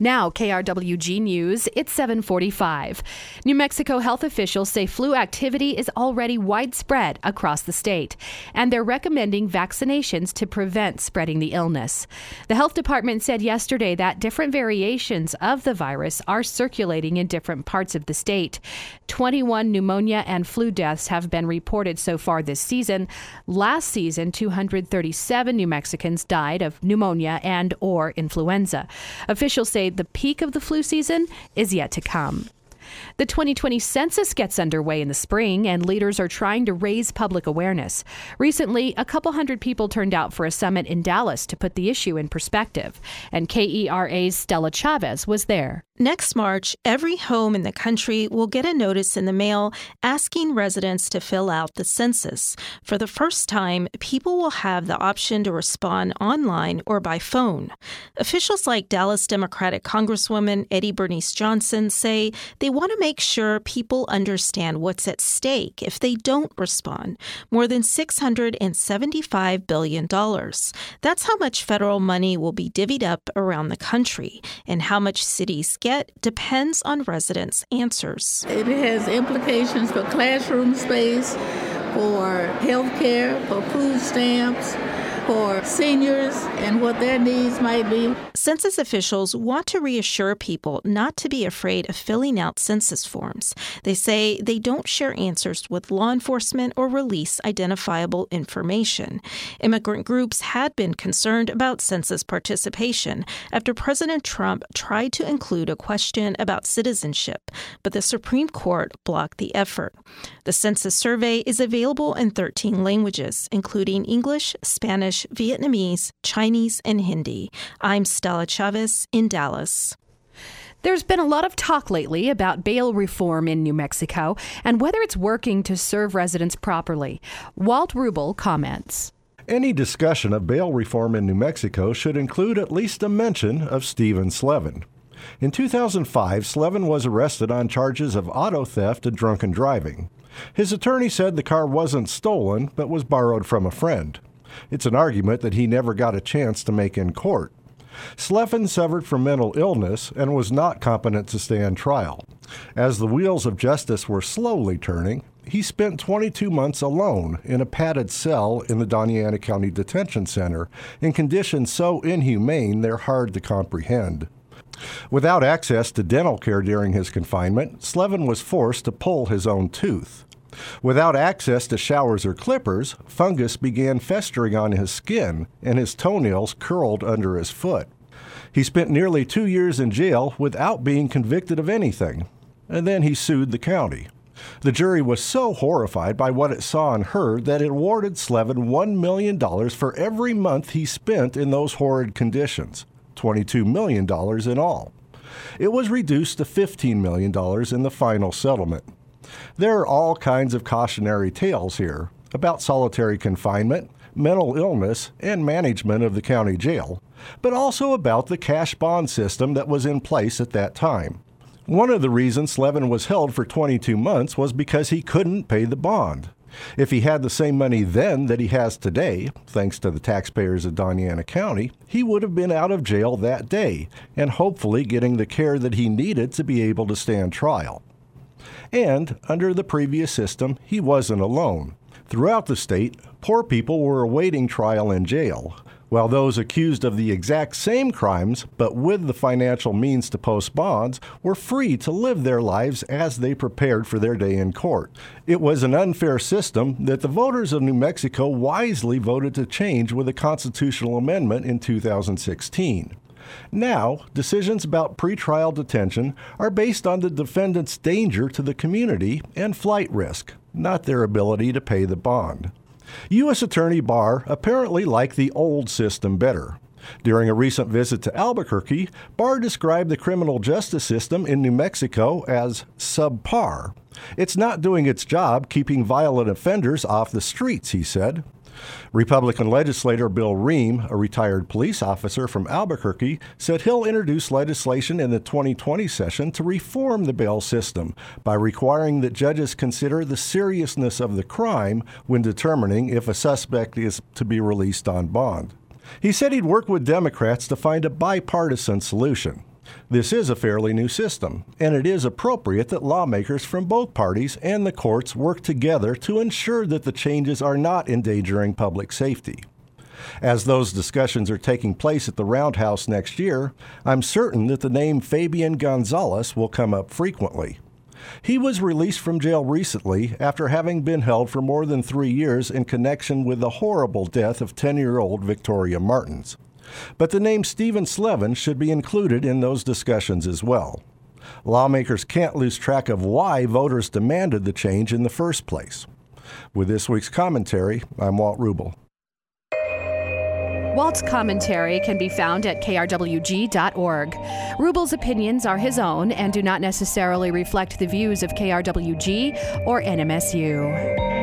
Now, KRWG News, it's 7:45. New Mexico health officials say flu activity is already widespread across the state, and they're recommending vaccinations to prevent spreading the illness. The health department said yesterday that different variations of the virus are circulating in different parts of the state. 21 pneumonia and flu deaths have been reported so far this season. Last season, 237 New Mexicans died of pneumonia and or influenza. Officials say the peak of the flu season is yet to come. The 2020 census gets underway in the spring, and leaders are trying to raise public awareness. Recently, a couple hundred people turned out for a summit in Dallas to put the issue in perspective, and KERA's Stella Chavez was there. Next March, every home in the country will get a notice in the mail asking residents to fill out the census. For the first time, people will have the option to respond online or by phone. Officials like Dallas Democratic Congresswoman Eddie Bernice Johnson say they want to make sure people understand what's at stake if they don't respond. More than $675 billion. That's how much federal money will be divvied up around the country, and how much cities get depends on residents' answers. It has implications for classroom space, for health care, for food stamps, for seniors and what their needs might be. Census officials want to reassure people not to be afraid of filling out census forms. They say they don't share answers with law enforcement or release identifiable information. Immigrant groups had been concerned about census participation after President Trump tried to include a question about citizenship, but the Supreme Court blocked the effort. The census survey is available in 13 languages, including English, Spanish, Vietnamese, Chinese, and Hindi. I'm Stella Chavez in Dallas. There's been a lot of talk lately about bail reform in New Mexico and whether it's working to serve residents properly. Walt Rubel comments. Any discussion of bail reform in New Mexico should include at least a mention of Stephen Slevin. In 2005, Slevin was arrested on charges of auto theft and drunken driving. His attorney said the car wasn't stolen, but was borrowed from a friend. It's an argument that he never got a chance to make in court. Slevin suffered from mental illness and was not competent to stand trial. As the wheels of justice were slowly turning, he spent 22 months alone in a padded cell in the Doña County Detention Center in conditions so inhumane they're hard to comprehend. Without access to dental care during his confinement, Slevin was forced to pull his own tooth. Without access to showers or clippers, fungus began festering on his skin, and his toenails curled under his foot. He spent nearly 2 years in jail without being convicted of anything, and then he sued the county. The jury was so horrified by what it saw and heard that it awarded Slevin $1 million for every month he spent in those horrid conditions, $22 million in all. It was reduced to $15 million in the final settlement. There are all kinds of cautionary tales here about solitary confinement, mental illness, and management of the county jail, but also about the cash bond system that was in place at that time. One of the reasons Slevin was held for 22 months was because he couldn't pay the bond. If he had the same money then that he has today, thanks to the taxpayers of Doña County, he would have been out of jail that day and hopefully getting the care that he needed to be able to stand trial. And under the previous system, he wasn't alone. Throughout the state, poor people were awaiting trial in jail, while those accused of the exact same crimes, but with the financial means to post bonds, were free to live their lives as they prepared for their day in court. It was an unfair system that the voters of New Mexico wisely voted to change with a constitutional amendment in 2016. Now, decisions about pretrial detention are based on the defendant's danger to the community and flight risk, not their ability to pay the bond. U.S. Attorney Barr apparently liked the old system better. During a recent visit to Albuquerque, Barr described the criminal justice system in New Mexico as subpar. It's not doing its job keeping violent offenders off the streets, he said. Republican legislator Bill Rehm, a retired police officer from Albuquerque, said he'll introduce legislation in the 2020 session to reform the bail system by requiring that judges consider the seriousness of the crime when determining if a suspect is to be released on bond. He said he'd work with Democrats to find a bipartisan solution. This is a fairly new system, and it is appropriate that lawmakers from both parties and the courts work together to ensure that the changes are not endangering public safety. As those discussions are taking place at the Roundhouse next year, I'm certain that the name Fabian Gonzalez will come up frequently. He was released from jail recently after having been held for more than 3 years in connection with the horrible death of 10-year-old Victoria Martins. But the name Stephen Slevin should be included in those discussions as well. Lawmakers can't lose track of why voters demanded the change in the first place. With this week's commentary, I'm Walt Rubel. Walt's commentary can be found at krwg.org. Rubel's opinions are his own and do not necessarily reflect the views of KRWG or NMSU.